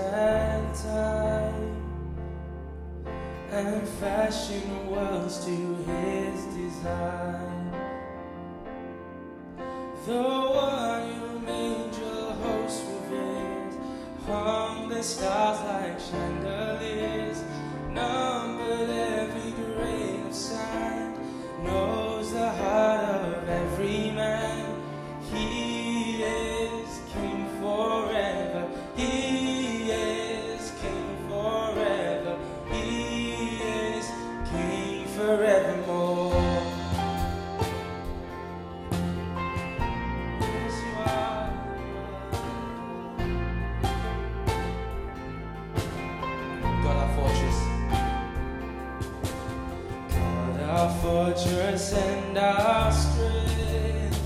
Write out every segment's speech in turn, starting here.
and time, and fashion worlds to his design. The one who made your host revered, hung the stars like chandeliers, numbered every grain of sand, knows the heart of every man. He is King forever. He is King forever. He is King forevermore. Yes, you are. God our fortress. God our fortress and our strength,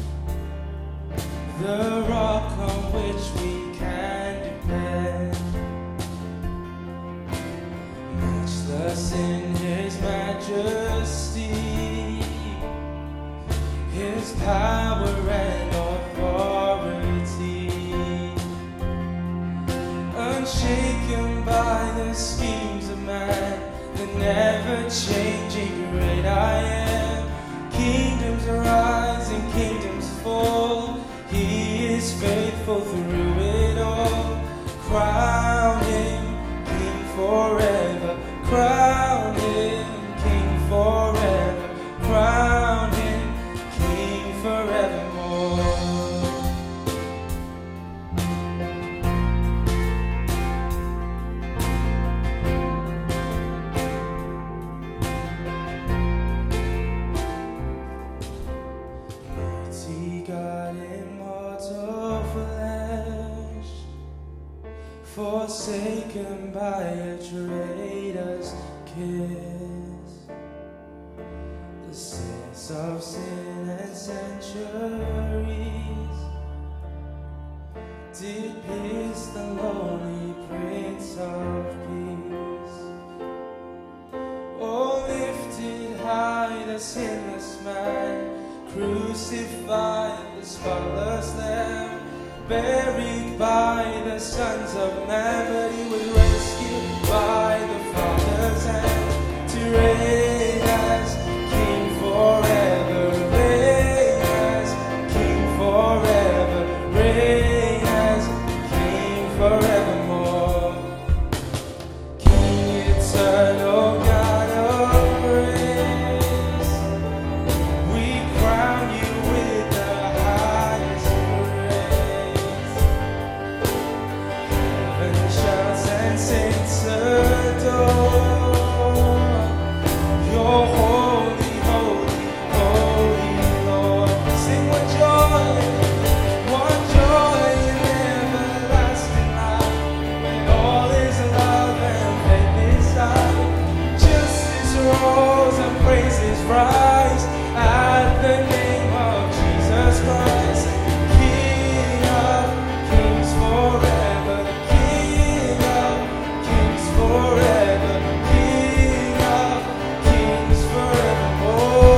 the rock on which we can depend, matchless in his majesty, his power and authority, unshaken by the schemes of man, the never-changing great I am. Kingdoms rise and kingdoms fall, he is faithful through it all. Crown him King forever, crown him King forever, crown him King forevermore. Mighty God, immortal flesh, forsaken by a traitor's kiss, the sins of sin and centuries did pierce the lonely Prince of Peace. Oh, lifted high the sinless man, crucified the spotless Lamb, buried by the sons of man, but he was rescued by the Father's hand to reign as King forever, reign as King forever, reign as King forevermore. King eternal, God of grace, we crown you with the highest praise. Heaven shouts and saints adore, you're holy, holy, holy Lord. Sing one joy in everlasting life, when all is love and faith is high. Justice rose and praises rise at the name of Jesus Christ. King of kings forever, King of kings forever, King of kings forevermore.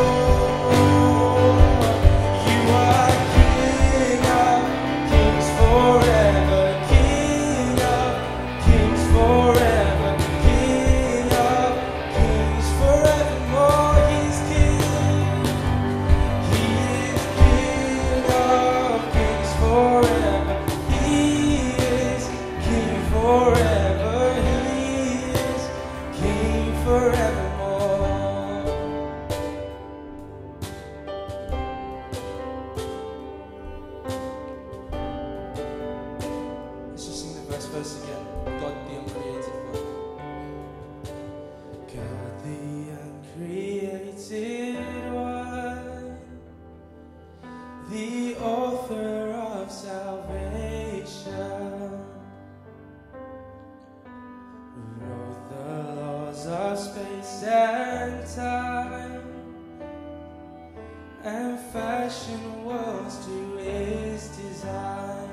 You are King of kings forever, King of kings forever, King of kings forevermore. He's King. He is King of kings forever. He is King forever. He is King forevermore. Let's just sing the first verse again. God the uncreated one. God the uncreated one, the author of salvation, wrote the laws of space and time, and fashioned worlds to his design.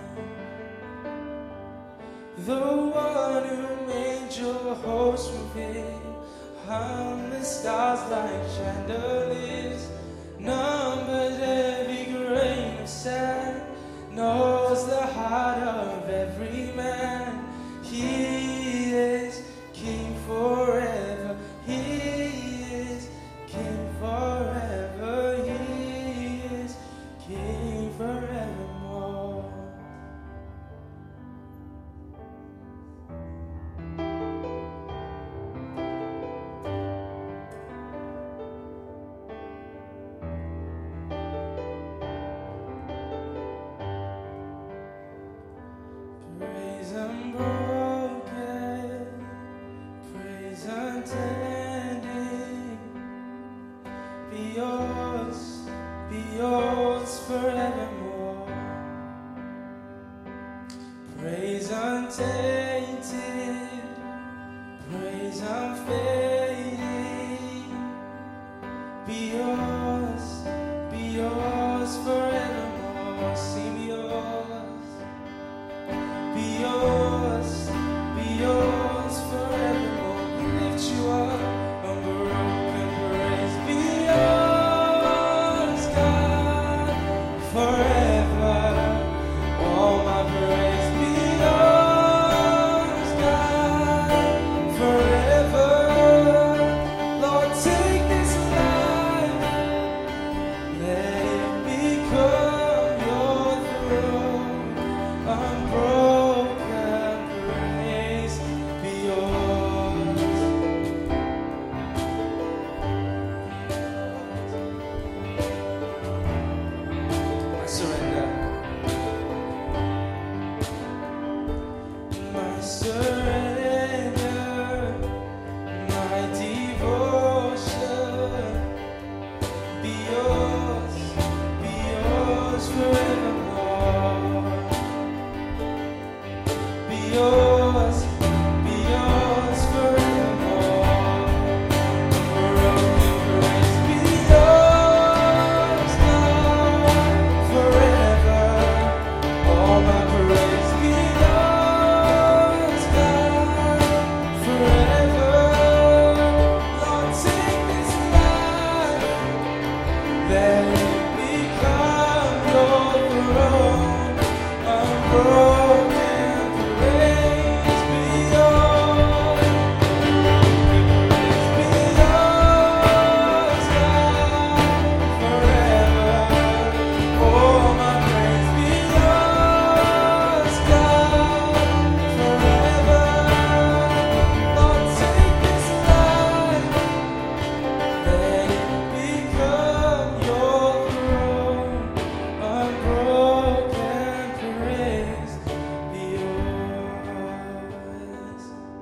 The one who made your host reveal, hung the stars like chandeliers, numbered every grain of sand, knows the heart of every man. He yours forevermore. We lift you up, unbroken praise be yours, God, forever. All my praise be yours, God, forever. Lord, take this life, let it become your throne. Unbroken praise be yours. I surrender. My surrender, my devotion, be yours forevermore. Be yours forevermore. Unbroken praise be yours now, forever. All my praise be yours, God, forever. Lord, take this life, let it become your throne. Unbroken praise be yours. Praise be yours, God, forever. All my praise be yours, God, forever. Lord, take this life, let it become your throne. Unbroken praise be yours.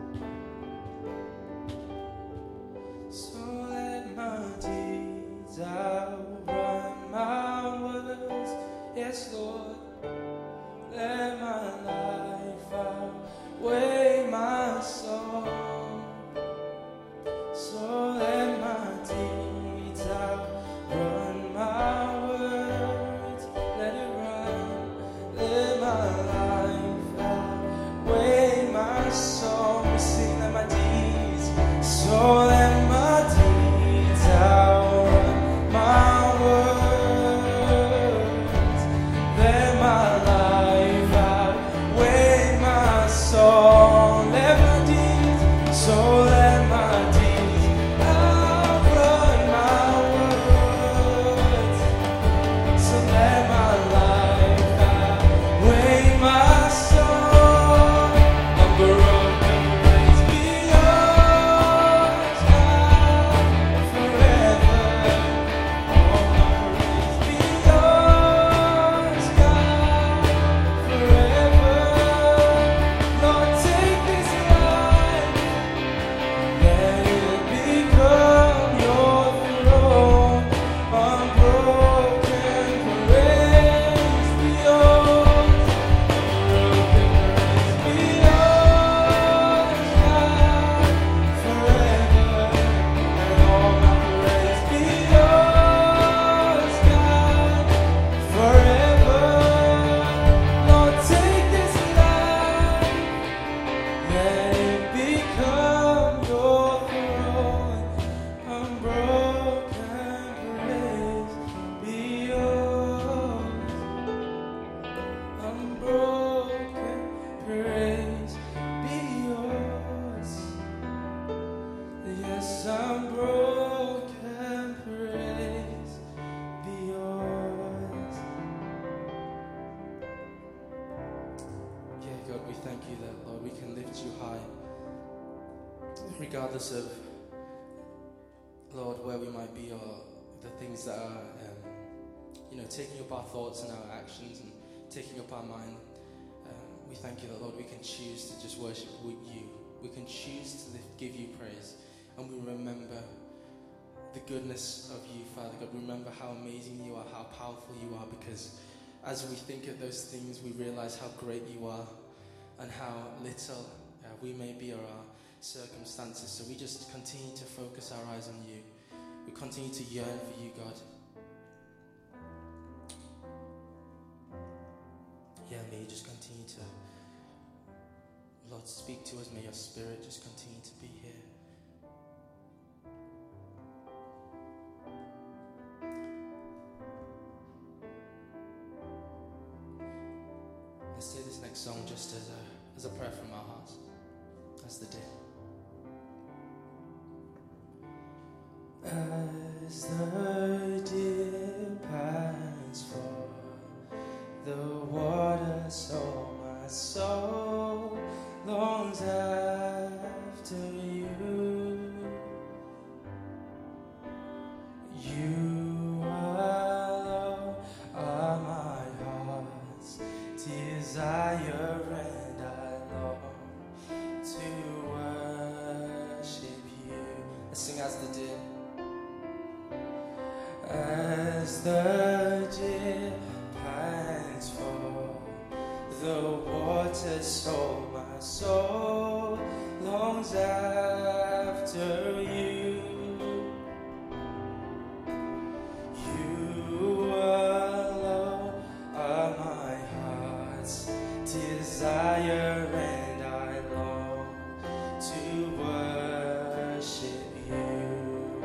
So let my deeds outrun my words. Yes, Lord. Let my life outweigh my song. So let my deeds outrun my words. Let it run. Let my life outweigh my song. We sing, let my deeds. So let my deeds outrun my words. Let my life outweigh my song. Let my deeds. So let my deeds outrun my words. So let my life outweigh my song. Unbroken praise be yours, God, forever. All my praise be yours, God, forever. Lord, take this life, let it become your throne. Unbroken praise be yours. Unbroken praise be yours, God, forever. And all my praise be yours, God, forever. Lord, take this life, let it become your throne. Unbroken praise be yours. Unbroken praise be yours. Yes, unbroken praise be yours. Yeah, God, we thank you that, Lord, we can lift you high, regardless of, Lord, where we might be or the things that are, taking up our thoughts and our actions and taking up our mind. We thank you that, Lord, we can choose to just worship with you. We can choose to give you praise, and we remember the goodness of you, Father God. Remember how amazing you are, how powerful you are, because as we think of those things, we realize how great you are and how little we may be or our circumstances. So we just continue to focus our eyes on you. We continue to yearn for you, God. Yeah, may you just continue to, Lord, speak to us. May your Spirit just continue to be here. Let's say this next song just as a prayer from our hearts. As the day. As the deer pants for the water, so my soul longs after you. You alone are my heart's desire, and I long to worship you. Let's sing as the deer. As the deer pants for the water, so my soul longs after you. You alone are my heart's desire, and I long to worship you.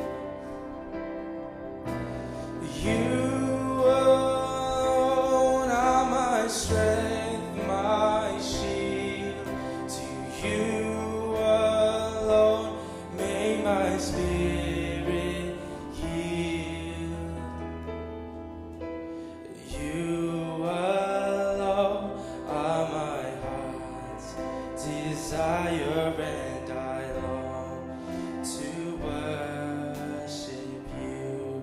You alone are my strength, my shield. To you alone may my spirit yield. You alone are my heart's desire, and I long to worship you.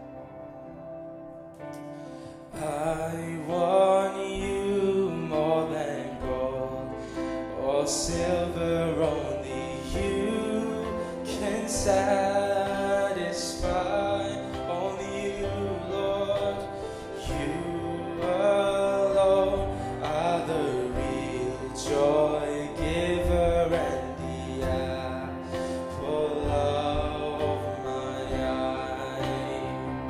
I want you more than gold or silver, only you can satisfy. Only you, Lord, you alone are the real joy giver and the apple of my eye.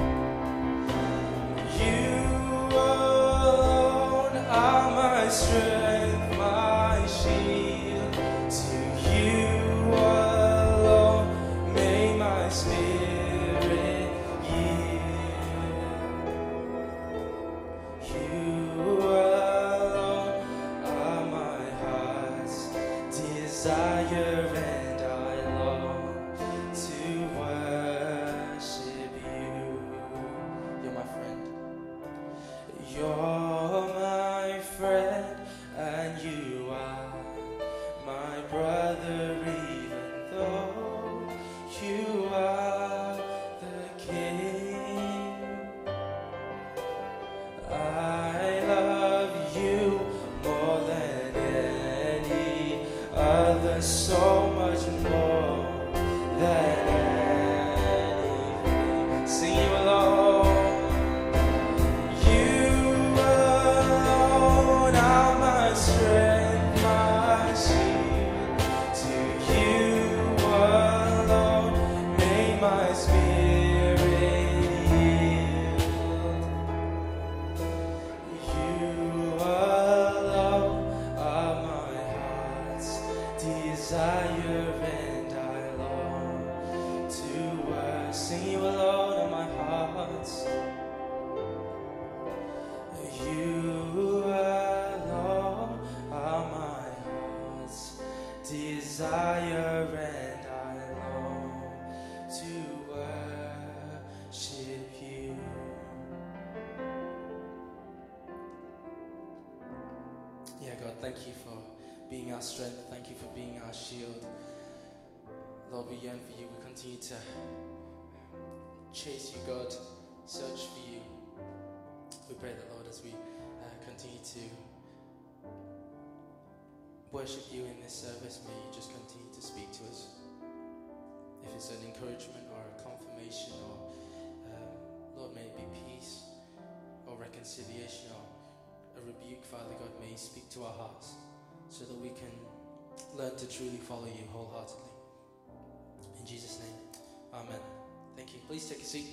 You alone are my strength, my shield. To you alone may my spirit yield. You alone are my heart's desire, and I long to worship you. You're my friend. You're my friend, and you are my brother, even though you are the king. I love you more than any other, so much more than anything. Sing you alone. You alone are my strength, my shield. To you alone may my spirit yield. You alone are my heart's desire, and I long to worship. Sing you alone are my heart's. You alone are my heart's desire, and I long to worship you. Yeah, God, thank you for being our strength. Thank you for being our shield. Lord, we yearn for you. We continue to chase you, God, search for you. We pray that, Lord, as we continue to worship you in this service, may you just continue to speak to us. If it's an encouragement or a confirmation, or Lord, may it be peace or reconciliation or a rebuke, Father God, may you speak to our hearts so that we can learn to truly follow you wholeheartedly. In Jesus' name, amen. Thank you. Please take a seat.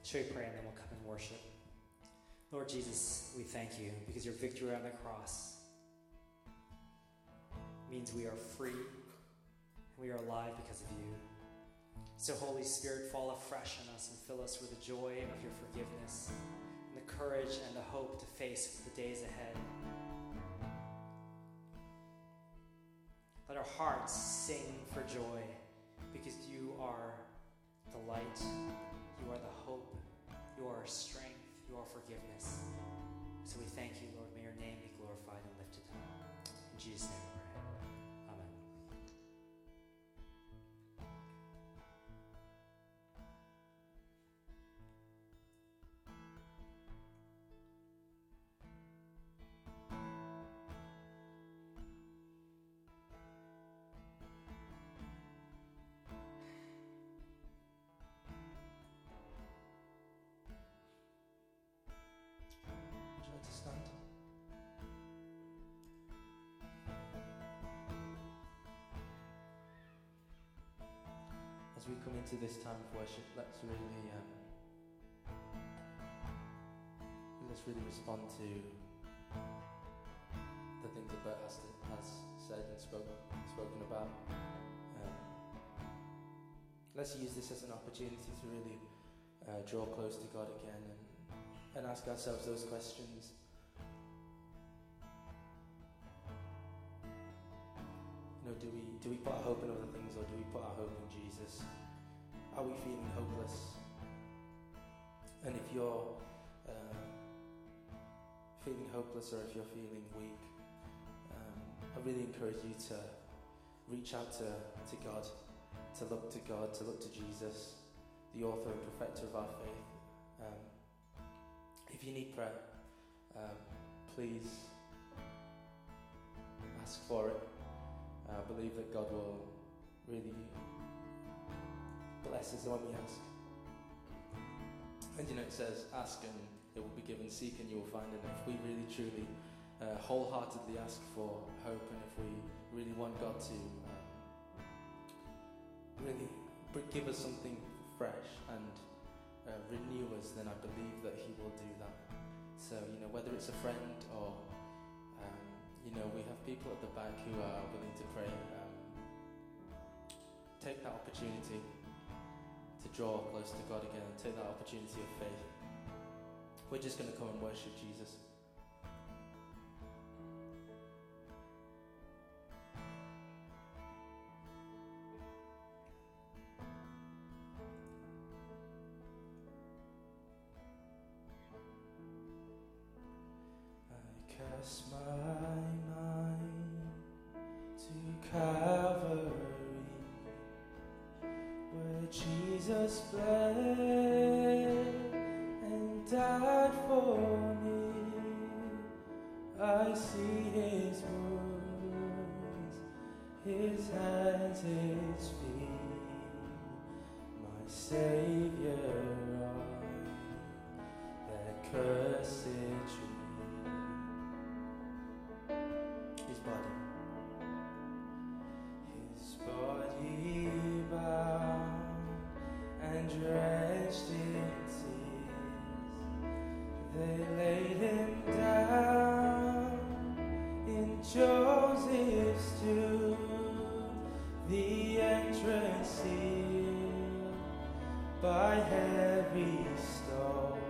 Shall we pray and then we'll come and worship? Lord Jesus, we thank you because your victory on the cross means we are free and we are alive because of you. So Holy Spirit, fall afresh on us and fill us with the joy of your forgiveness and the courage and the hope to face the days ahead. Let our hearts sing for joy because you are the light, you are the hope, you are our strength, you are forgiveness. So we thank you, Lord. May your name be glorified and lifted up. In Jesus' name we pray. Amen. Would you like to stand? As we come into this time of worship, let's really respond to the things that Bert has said and spoken about. Let's use this as an opportunity to really draw close to God again and ask ourselves those questions. You know, do we put our hope in other things, or do we put our hope in Jesus? Are we feeling hopeless? And if you're feeling hopeless, or if you're feeling weak, I really encourage you to reach out to God, to look to God, to look to Jesus, the author and perfecter of our faith. If you need prayer, please ask for it. I believe that God will really bless us when we ask. And it says, ask and it will be given, seek and you will find. And if we really truly wholeheartedly ask for hope, and if we really want God to really give us something fresh and renew us, then I believe that he will do that. So, whether it's a friend or, we have people at the back who are willing to pray. Take that opportunity to draw close to God again, and take that opportunity of faith. We're just going to come and worship Jesus. Cast my mind to Calvary, where Jesus bled and died for me. I see his wounds, his hands, his feet, my Savior on that cursed tree. His body bound and drenched in tears, they laid him down in Joseph's tomb, the entrance sealed by heavy stone,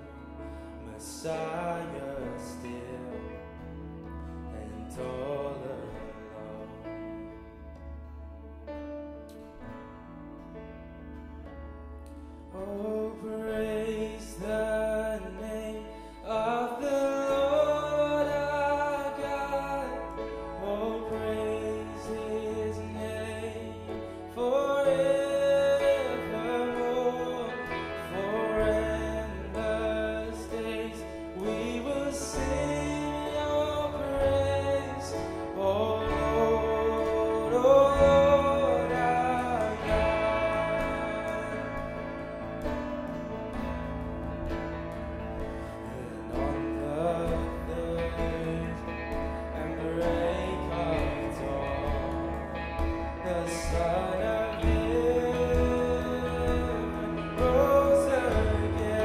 Messiah still and all alone. Oh, praise the name of the Lord our God. Oh, praise his name forevermore. For endless days we will sing your praise. Oh Lord, our God. And on the third and break of dawn, the Son of Heaven rose again.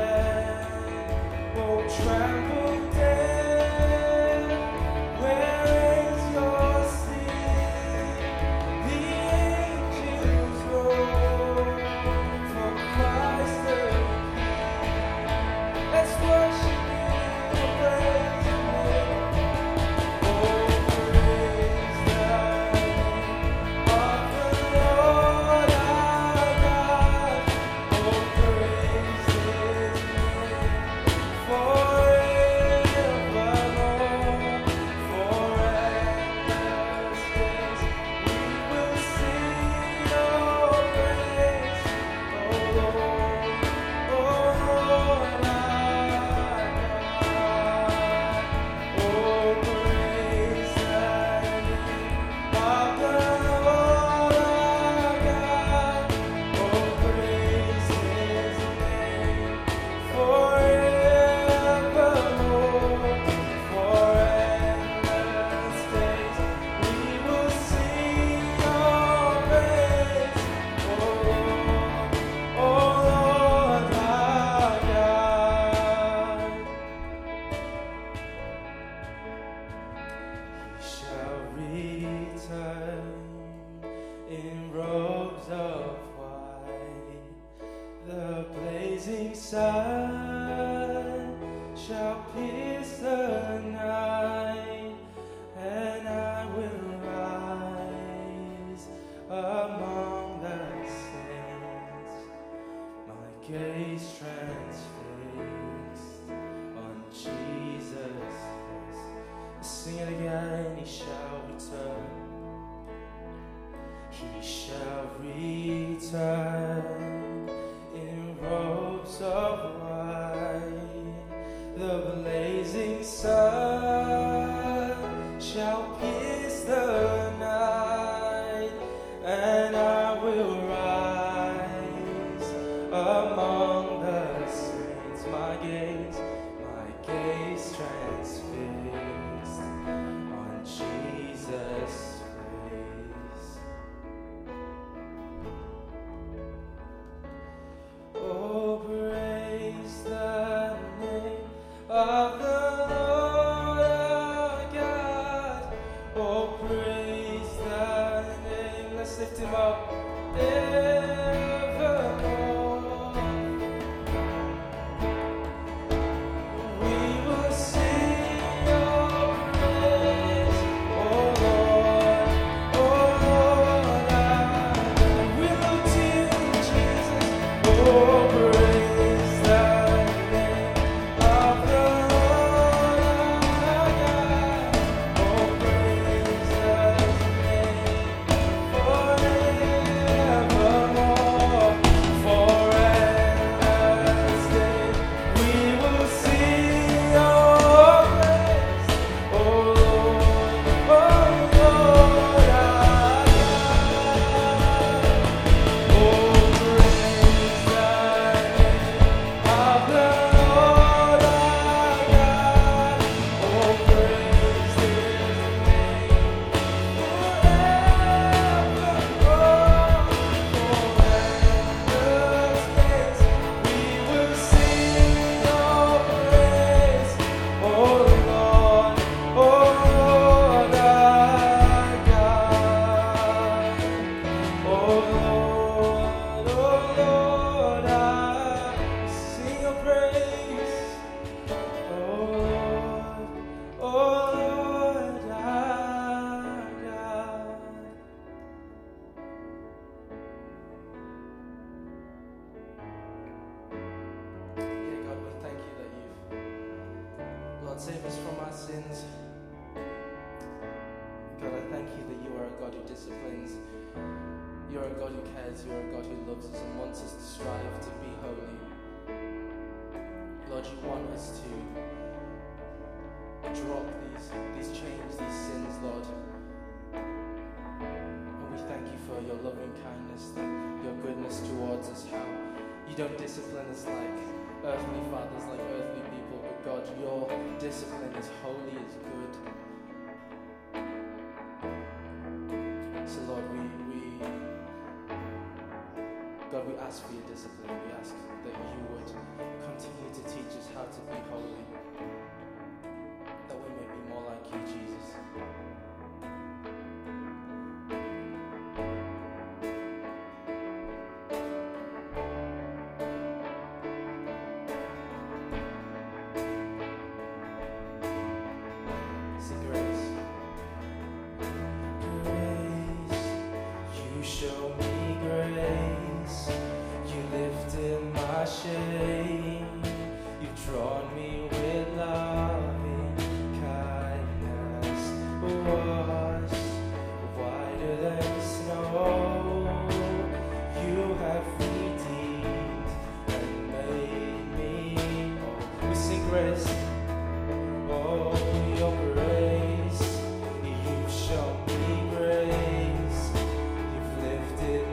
sun shall pierce the night, and I will rise among the saints, my gaze transfixed on Jesus' face. Sing it again. He shall return. He shall return in robes of white. The blazing sun shall pierce the night, and I will rise among the saints. My gaze transfixed on Jesus' face. Oh, praise the name of the Lord our God. Oh, praise the name. Let's lift him up evermore. We will sing your praise, oh Lord, we look to you, Jesus. Oh, praise the name of the Lord our God. Oh, praise the name forevermore, forever stay. We will sing your praise, oh Lord, our God. Oh, praise the name of the Lord our God. Oh, praise His name forevermore, forever stays. We will sing your praise, oh Lord, our God. Oh Lord, I sing your praise. Oh Lord, our God. Yeah, God, we thank you that you've, Lord, saved us from our sins. God, I thank you that you are a God who disciplines. You're a God who cares. You're a God who loves us and wants us to strive to be holy. Lord, you want us to drop these chains, these sins, Lord. And we thank you for your loving kindness, your goodness towards us, how you don't discipline us like earthly fathers, like earthly people, but God, your discipline is holy, is good. So Lord, God, we ask for your discipline. We ask that you would continue to teach us how to be holy, that we may be more like you, Jesus. Sing grace. Grace, you show me grace. You lifted my shame. You've drawn me with loving kindness. Washed whiter than snow. You have redeemed and made me whole. We sing grace. Oh, your grace. You've shown me grace. You've lifted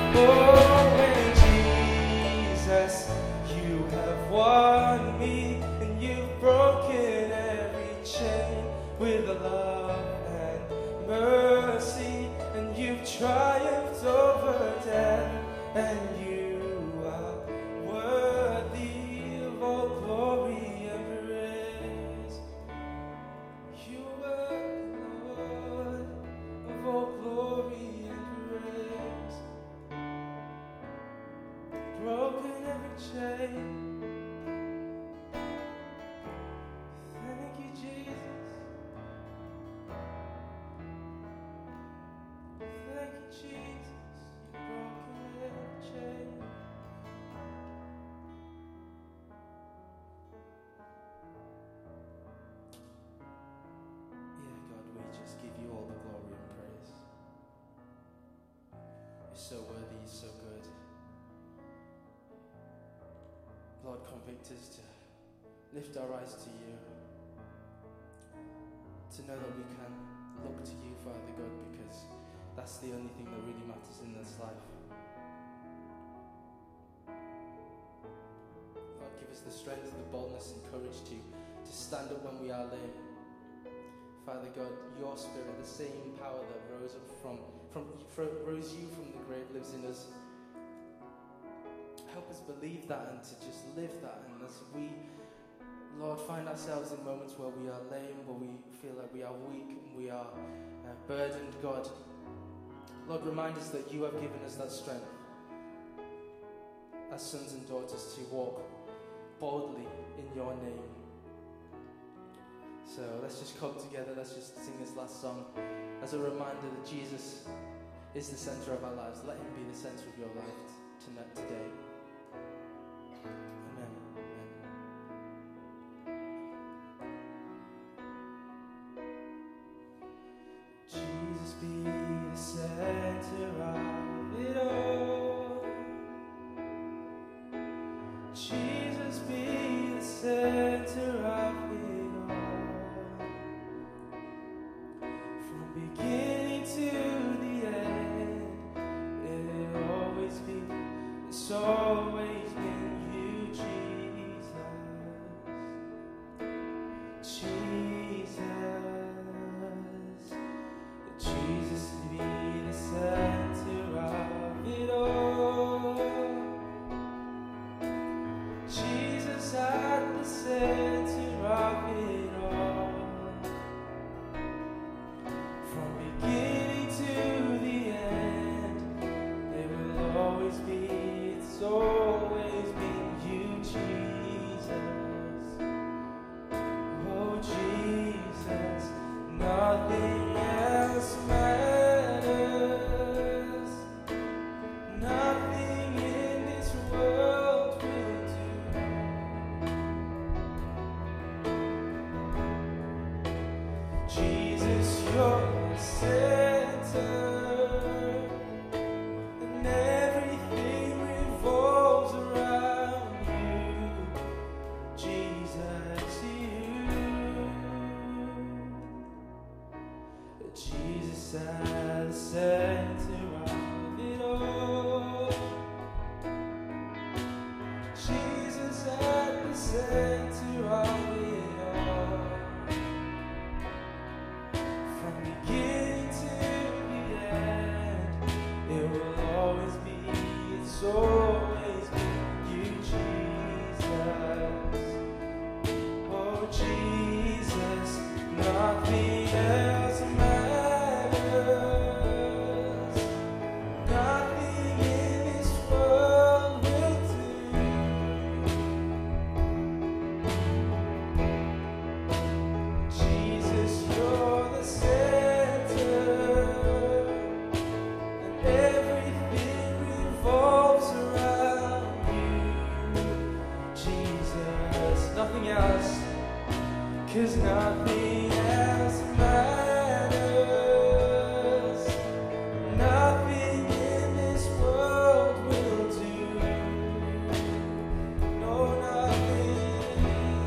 Oh, when Jesus, you have won me, and you've broken every chain with love and mercy, and you've triumphed over death, and you are worthy of all glory and praise. You are Lord of all glory and praise. Broken every chain. Thank you, Jesus. Thank you, Jesus. You've broken every chain. Yeah, God, we just give you all the glory and praise. You're so worthy, you're so good. Lord, convict us to lift our eyes to you, to know that we can look to you, Father God, because that's the only thing that really matters in this life. Lord, give us the strength, the boldness and courage to stand up when we are lame. Father God, your Spirit, the same power that rose you from the grave lives in us. Help us believe that and to just live that. And as we, Lord, find ourselves in moments where we are lame, where we feel like we are weak and we are burdened, God, Lord, remind us that you have given us that strength as sons and daughters to walk boldly in your name. So let's just come together, let's just sing this last song as a reminder that Jesus is the center of our lives. Let him be the center of your life today. Amen. Jesus be the center of it all. Jesus be the center of it all. From beginning to the end, it'll always be, it's always been you, Jesus. Jesus be the center of it all. Jesus at the center of it all. From beginning to the end, there will always be, it's always been you, Jesus. Oh, Jesus, nothing else matters. Nothing in this world will do. Jesus, you're the center, and everything revolves around you. Jesus, Jesus at the center of it all. Jesus at the center of it all. From beginning to the end, it will always be, it's always been you, Jesus. Oh, Jesus, nothing else matters. Nothing in this world will do. Jesus, you're the center, and everything revolves around you. Jesus, nothing else. 'Cause nothing else matters. Nothing in this world will do. No, nothing.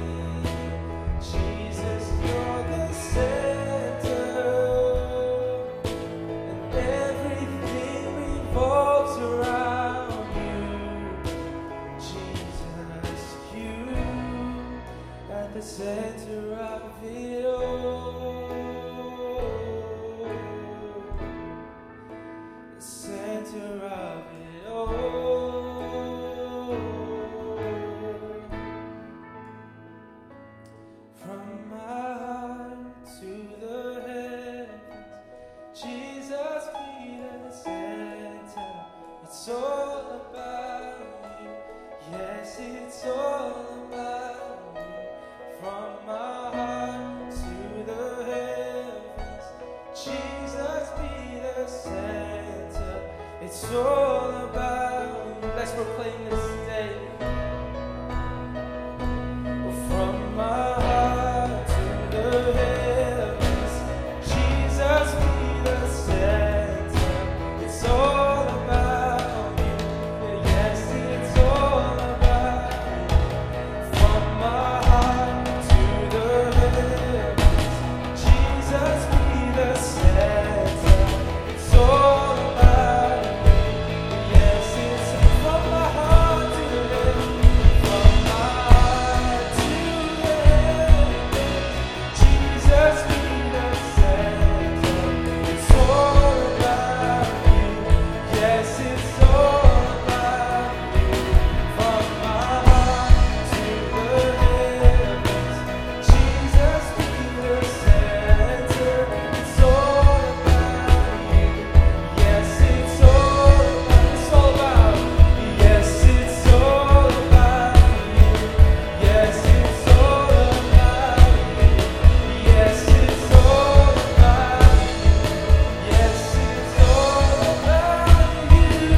Jesus, you're the center, and everything revolves around about you. Yes, it's all about you. From my heart to the heavens, Jesus be the center. It's all about you. Let's proclaim this today. From my heart to the heavens, Jesus be the center. It's all about you. Yes, it's all about you. From my heart to the heavens, Jesus be the center. It's all about you. Yes, it's from my heart to the heavens. From my heart to the heavens, Jesus be the center. It's all about you. Yes, it's all about you. From my heart to the heavens, Jesus be the center. It's all about you. Yes, it's all about you. Yes, it's all about you. Yes, it's all about you. Yes, it's all about you. Yes, it's all about you.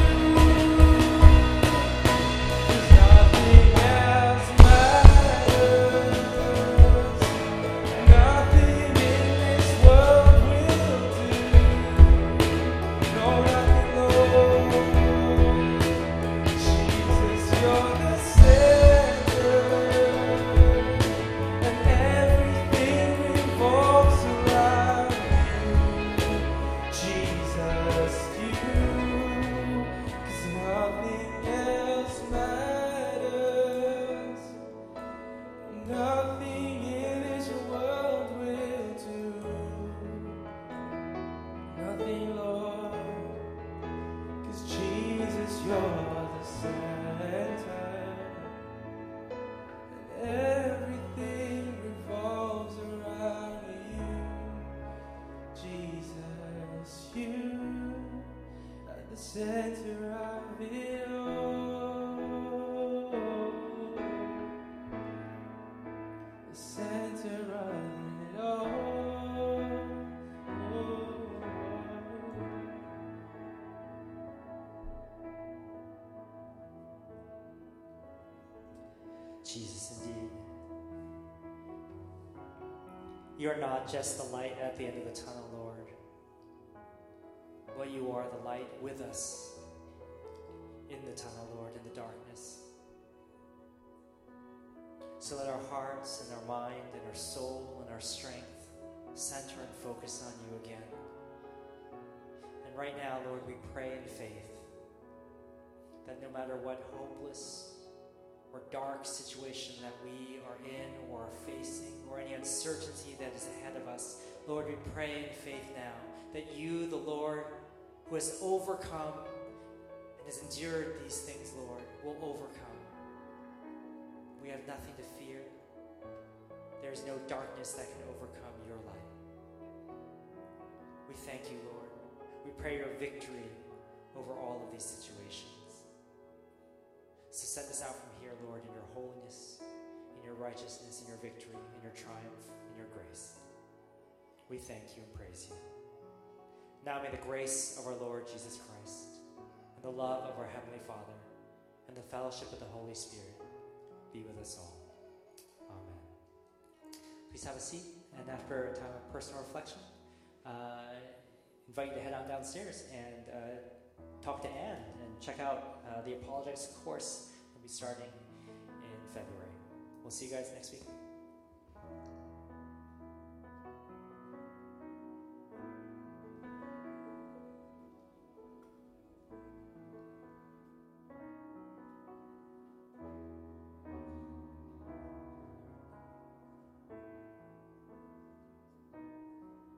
'Cause nothing else matters. Nothing in this world will do. No, nothing, Lord. Jesus, you're the center, and everything revolves around you. Jesus, you, 'cause nothing else matters. Nothing in this world will do. Nothing, Lord, 'cause Jesus, you're the center, and everything revolves around you. Jesus, you are the center of it all. The center of it all. Jesus, indeed. You are not just the light at the end of the tunnel, Lord, but you are the light with us in the tunnel, Lord, in the darkness. So let our hearts and our mind and our soul and our strength center and focus on you again. And right now, Lord, we pray in faith that no matter what hopeless or dark situation that we are in or are facing, or any uncertainty that is ahead of us, Lord, we pray in faith now that you, the Lord, who has overcome and has endured these things, Lord, will overcome. We have nothing to fear. There is no darkness that can overcome your light. We thank you, Lord. We pray your victory over all of these situations. So send us out from here, Lord, in your holiness, in your righteousness, in your victory, in your triumph, in your grace. We thank you and praise you. Now may the grace of our Lord Jesus Christ, and the love of our Heavenly Father, and the fellowship of the Holy Spirit be with us all. Amen. Please have a seat, and after a time of personal reflection, I invite you to head on downstairs and talk to Anne and check out the apologetics course that will be starting in February. We'll see you guys next week.